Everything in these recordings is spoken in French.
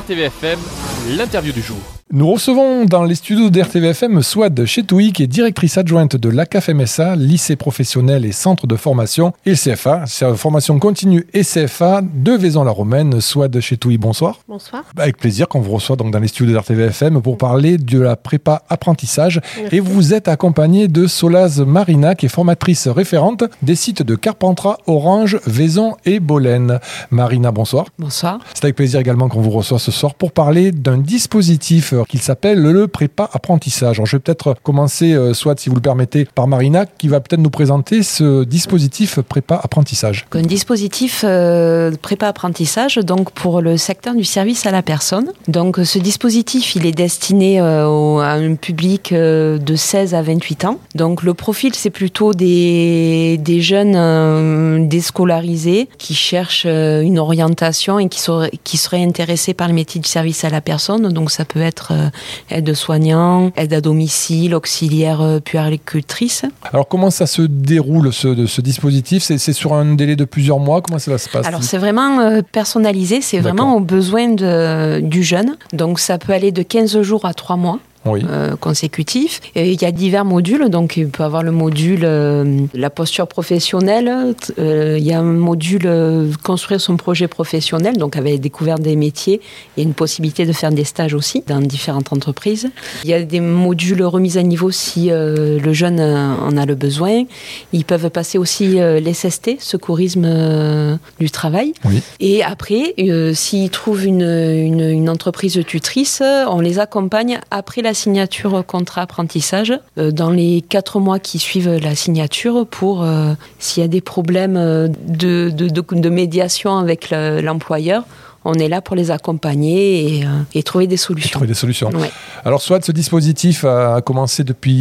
RTVFM, l'interview du jour. Nous recevons dans les studios d'RTVFM Souad Chetouhi, qui est directrice adjointe de l'ACAF-MSA, lycée professionnel et centre de formation, et le CFA, formation continue et CFA de Vaison-la-Romaine. Souad Chetouhi, bonsoir. Bonsoir. Avec plaisir qu'on vous reçoit donc dans les studios d'RTVFM pour parler de la prépa apprentissage. Merci. Et vous êtes accompagné de Solaz Marina, qui est formatrice référente des sites de Carpentras, Orange, Vaison et Bolène. Marina, bonsoir. Bonsoir. C'est avec plaisir également qu'on vous reçoit ce soir pour parler d'un dispositif qu'il s'appelle le prépa apprentissage. Alors, je vais peut-être commencer, soit si vous le permettez, par Marina, qui va peut-être nous présenter ce dispositif prépa apprentissage. Un dispositif prépa apprentissage, donc pour le secteur du service à la personne. Donc, ce dispositif, il est destiné à un public de 16 à 28 ans. Donc, le profil, c'est plutôt des jeunes déscolarisés qui cherchent une orientation et qui seraient intéressés par le métier du service à la personne. Donc, ça peut être aide-soignant, aide à domicile, auxiliaire puéricultrice. Alors, comment ça se déroule, ce dispositif ? C'est sur un délai de plusieurs mois ? Comment ça se passe ? Alors, c'est vraiment personnalisé, c'est vraiment aux besoins du jeune. Donc, ça peut aller de 15 jours à 3 mois. Oui. Consécutif. Et il y a divers modules, donc il peut y avoir le module la posture professionnelle, il y a un module construire son projet professionnel, donc avec découverte des métiers, il y a une possibilité de faire des stages aussi dans différentes entreprises. Il y a des modules remise à niveau si le jeune en a le besoin. Ils peuvent passer aussi l'SST, secourisme du travail. Oui. Et après, s'ils trouvent une entreprise tutrice, on les accompagne après la signature contrat apprentissage dans les 4 mois qui suivent la signature pour s'il y a des problèmes de médiation avec l'employeur. On est là pour les accompagner et trouver des solutions. Ouais. Alors, soit ce dispositif a commencé depuis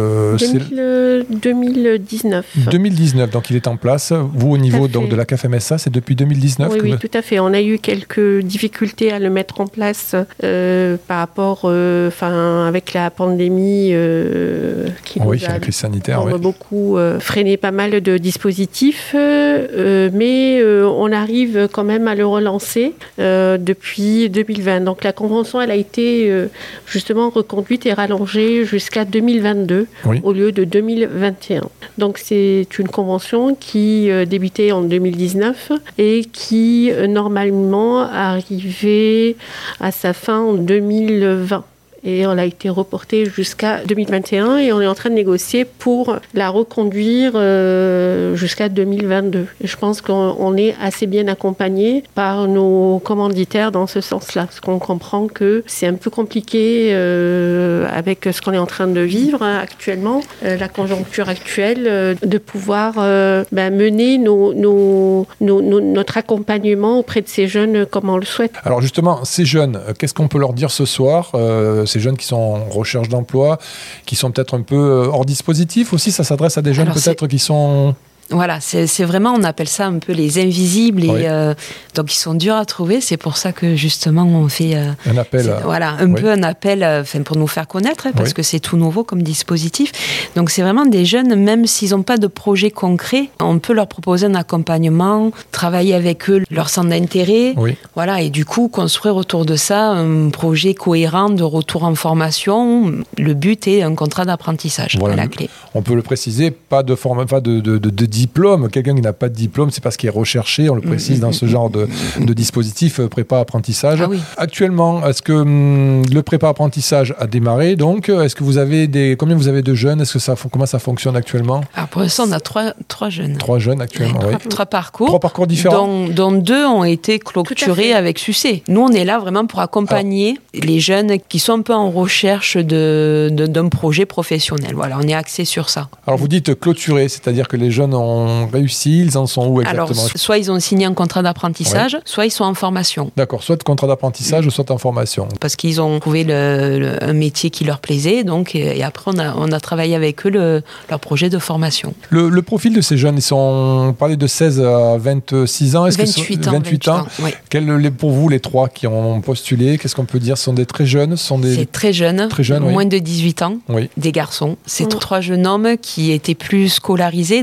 2019. 2019, donc il est en place. Vous, au niveau donc, de l'ACAF-MSA, c'est depuis 2019 Oui, tout à fait. On a eu quelques difficultés à le mettre en place par rapport, avec la pandémie qui nous a la crise sanitaire, beaucoup freiné pas mal de dispositifs, mais on arrive quand même à le relancer. Depuis 2020. Donc la convention, elle a été justement reconduite et rallongée jusqu'à 2022 au lieu de 2021. Donc c'est une convention qui débutait en 2019 et qui normalement arrivait à sa fin en 2020. Et on a été reporté jusqu'à 2021 et on est en train de négocier pour la reconduire jusqu'à 2022. Et je pense qu'on est assez bien accompagné par nos commanditaires dans ce sens-là, parce qu'on comprend que c'est un peu compliqué avec ce qu'on est en train de vivre actuellement, la conjoncture actuelle, de pouvoir mener notre accompagnement auprès de ces jeunes comme on le souhaite. Alors justement, ces jeunes, qu'est-ce qu'on peut leur dire ce soir ? Ces jeunes qui sont en recherche d'emploi, qui sont peut-être un peu hors dispositif aussi, ça s'adresse à des jeunes peut-être qui sont... Voilà, c'est vraiment, on appelle ça un peu les invisibles et donc ils sont durs à trouver. C'est pour ça que justement on fait un appel. Peu un appel pour nous faire connaître parce que c'est tout nouveau comme dispositif. Donc c'est vraiment des jeunes, même s'ils n'ont pas de projet concret, on peut leur proposer un accompagnement, travailler avec eux leur centre d'intérêt, et du coup construire autour de ça un projet cohérent de retour en formation. Le but est un contrat d'apprentissage à la clé. On peut le préciser, pas de diplôme. Quelqu'un qui n'a pas de diplôme, c'est parce qu'il est recherché, on le précise dans ce genre de dispositif prépa apprentissage. Actuellement, est-ce que le prépa apprentissage a démarré donc ? Est-ce que vous avez combien vous avez de jeunes ? Est-ce que comment ça fonctionne actuellement ? Alors pour l'instant, on a trois jeunes. 3 jeunes actuellement, Trois parcours. 3 parcours différents. Dont 2 ont été clôturés avec succès. Nous, on est là vraiment pour accompagner les jeunes qui sont un peu en recherche d'un projet professionnel. Voilà, on est axé sur ça. Alors vous dites clôturer, c'est-à-dire que les jeunes ont réussi, ils en sont où exactement ? Alors, soit ils ont signé un contrat d'apprentissage, soit ils sont en formation. D'accord, soit contrat d'apprentissage, soit en formation. Parce qu'ils ont trouvé un métier qui leur plaisait, donc, et après on a travaillé avec eux leur projet de formation. Le profil de ces jeunes, on parlait de 16 à 26 ans, 28 ans. Quels pour vous les 3 qui ont postulé, qu'est-ce qu'on peut dire ? Ce sont des très jeunes C'est très jeunes, moins de 18 ans, des garçons. C'est 3 jeunes hommes qui étaient plus scolarisés, donc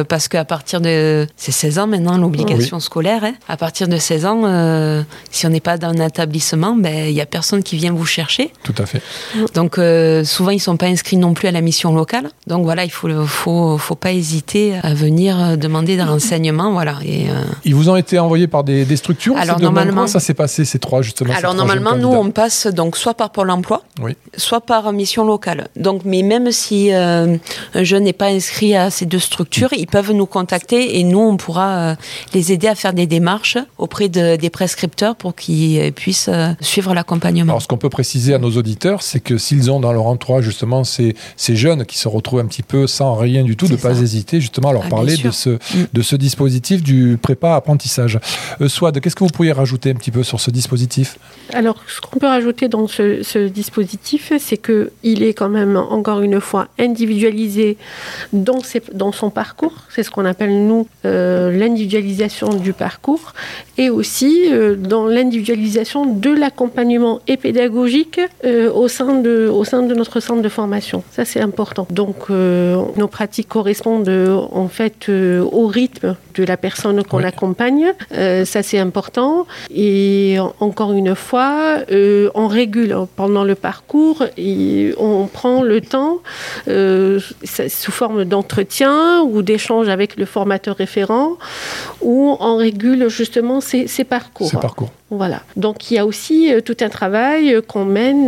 parce qu'à partir de... C'est 16 ans maintenant, l'obligation scolaire. Hein. À partir de 16 ans, si on n'est pas dans un établissement, il n'y a personne qui vient vous chercher. Tout à fait. Donc, souvent, ils ne sont pas inscrits non plus à la mission locale. Donc, voilà, il ne faut pas hésiter à venir demander des renseignements. Voilà. Et, Ils vous ont été envoyés par des structures? Alors, normalement, ça s'est passé, ces trois, justement? Alors, normalement, nous, on passe donc soit par Pôle emploi, soit par mission locale. Donc, mais même si un jeune n'est pas inscrit à ces deux structures, ils peuvent nous contacter et nous, on pourra les aider à faire des démarches auprès des prescripteurs pour qu'ils puissent suivre l'accompagnement. Alors, ce qu'on peut préciser à nos auditeurs, c'est que s'ils ont dans leur entourage justement ces jeunes qui se retrouvent un petit peu sans rien du tout, de ne pas hésiter justement à leur parler de ce dispositif du prépa apprentissage. Swad, qu'est-ce que vous pourriez rajouter un petit peu sur ce dispositif? Alors, ce qu'on peut rajouter dans ce dispositif, c'est qu'il est quand même, encore une fois, individualisé dans son parcours. C'est ce qu'on appelle, nous, l'individualisation du parcours, et aussi dans l'individualisation de l'accompagnement et pédagogique au sein de notre centre de formation. Ça, c'est important. Donc, nos pratiques correspondent en fait au rythme de la personne qu'on accompagne. Ça, c'est important. Et encore une fois, on régule pendant le parcours et on prend le temps sous forme d'entretien ou d'échange avec le formateur référent, où on régule justement ces parcours. Voilà. Donc, il y a aussi tout un travail qu'on mène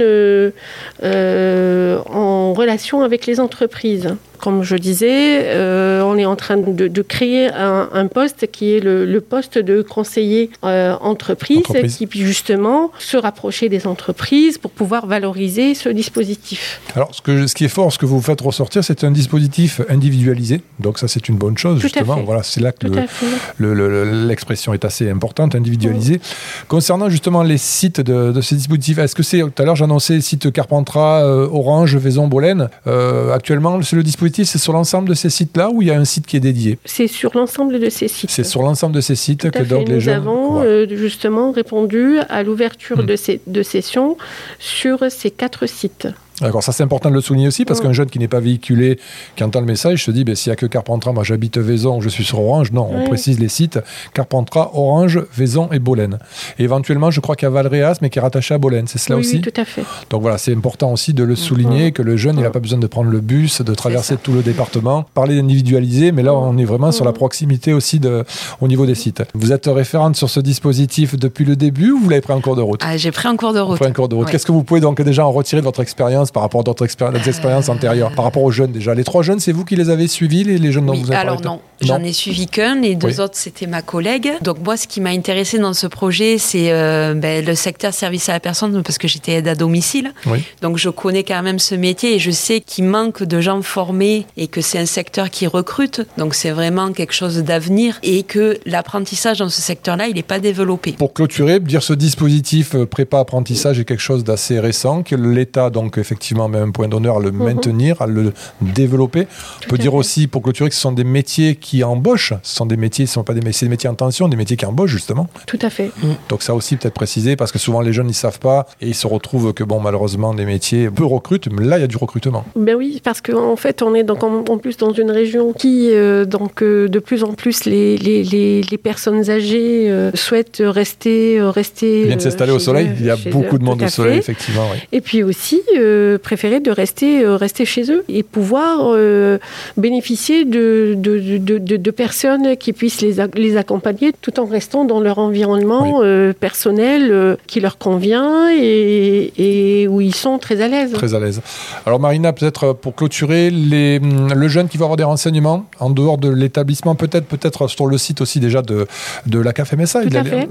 en relation avec les entreprises. Comme je disais, on est en train de créer un poste qui est le poste de conseiller entreprise, qui puisse justement se rapprocher des entreprises pour pouvoir valoriser ce dispositif. Alors, ce qui est fort, ce que vous faites ressortir, c'est un dispositif individualisé. Donc ça, c'est une bonne chose, justement. Voilà, c'est là que l'expression est assez importante, individualisé. Concernant justement les sites de ces dispositifs, est-ce que c'est, tout à l'heure j'annonçais les sites Carpentras, Orange, Vaison, Bolène. Actuellement, c'est le dispositif, c'est sur l'ensemble de ces sites-là ou il y a un site qui est dédié? C'est sur l'ensemble de ces sites. C'est sur l'ensemble de ces sites que donc les jeunes... Nous avons justement répondu à l'ouverture de sessions sur ces 4 sites. D'accord, ça c'est important de le souligner aussi parce qu'un jeune qui n'est pas véhiculé, qui entend le message, se dit s'il n'y a que Carpentras, moi j'habite Vaison, je suis sur Orange. Non, on précise les sites Carpentras, Orange, Vaison et Bolène. Et éventuellement, je crois qu'il y a Valréas, mais qui est rattaché à Bolène, c'est cela aussi? Oui, tout à fait. Donc voilà, c'est important aussi de le souligner, que le jeune, il n'a pas besoin de prendre le bus, de traverser tout le département. Parler d'individualiser, mais là on est vraiment sur la proximité aussi au niveau des sites. Vous êtes référente sur ce dispositif depuis le début ou vous l'avez pris en cours de route? J'ai pris en cours de route. Qu'est-ce que vous pouvez donc déjà en retirer de votre expérience par rapport à d'autres expériences antérieures, par rapport aux jeunes déjà? Les 3 jeunes, c'est vous qui les avez suivis, les jeunes dont vous avez parlé? Alors non, j'en ai suivi qu'un, les 2 autres c'était ma collègue. Donc moi, ce qui m'a intéressé dans ce projet, c'est le secteur service à la personne, parce que j'étais aide à domicile. Donc je connais quand même ce métier et je sais qu'il manque de gens formés et que c'est un secteur qui recrute. Donc c'est vraiment quelque chose d'avenir et que l'apprentissage dans ce secteur-là, il n'est pas développé. Pour clôturer, dire ce dispositif prépa-apprentissage est quelque chose d'assez récent, que l'État donc effectivement met un point d'honneur à le maintenir, à le développer. On peut dire aussi, pour clôturer, que ce sont des métiers qui embauchent. Ce sont des métiers, ce ne sont pas des métiers en tension, des métiers qui embauchent, justement. Tout à fait. Donc ça aussi, peut-être préciser, parce que souvent les jeunes, ils ne savent pas et ils se retrouvent que, malheureusement, des métiers peu recrutent, mais là, il y a du recrutement. Oui, parce qu'en fait, on est donc en plus dans une région qui, de plus en plus, les personnes âgées souhaitent rester Ils viennent s'installer au soleil. Il y a beaucoup de monde au soleil, effectivement. Oui. Et puis aussi, préférer de rester chez eux et pouvoir bénéficier de personnes qui puissent les accompagner tout en restant dans leur environnement personnel qui leur convient et où ils sont très à l'aise. Très à l'aise. Alors Marina, peut-être pour clôturer, le jeune qui va avoir des renseignements en dehors de l'établissement, peut-être sur le site aussi déjà de la CAF-MSA. Tout à fait.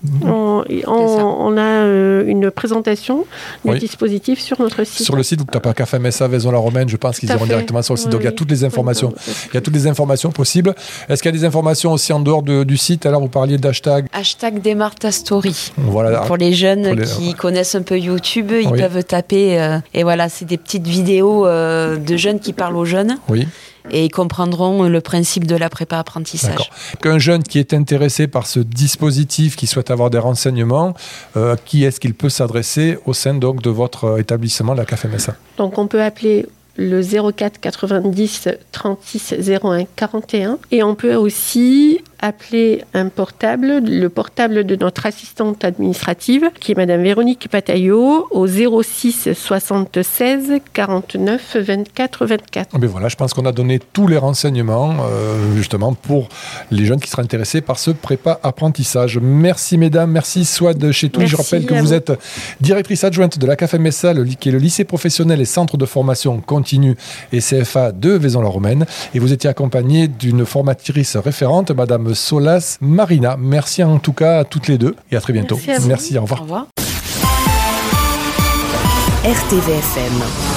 On a une présentation du dispositif sur notre site. Sur le site, vous tapez CAF-MSA Vaison-la-Romaine, je pense qu'ils iront directement sur le site. Donc il y a toutes les informations. Il y a toutes les informations possibles. Est-ce qu'il y a des informations aussi en dehors du site? Alors vous parliez d'hashtag. Hashtag démarre ta story. Voilà. Pour les jeunes qui connaissent un peu YouTube, ils peuvent taper. Et voilà, c'est des petites vidéos de jeunes qui parlent aux jeunes. Oui. Et ils comprendront le principe de la prépa apprentissage. D'accord. Qu'un jeune qui est intéressé par ce dispositif, qui souhaite avoir des renseignements, qui est-ce qu'il peut s'adresser au sein donc de votre établissement, la CAF-MSA? Donc on peut appeler le 04 90 36 01 41. Et on peut aussi appeler un portable, le portable de notre assistante administrative, qui est Madame Véronique Pataillot, au 06 76 49 24 24. Mais voilà, je pense qu'on a donné tous les renseignements, justement, pour les jeunes qui seraient intéressés par ce prépa apprentissage. Merci mesdames, merci Souad Chetouille. Je rappelle que vous êtes directrice adjointe de l'ACAF-MSA, qui est le lycée professionnel et centre de formation continue et CFA de Vaison-la-Romaine. Et vous étiez accompagnée d'une formatrice référente, Madame Solas Marina. Merci en tout cas à toutes les deux et à très bientôt. Merci, au revoir. Au revoir. RTVFM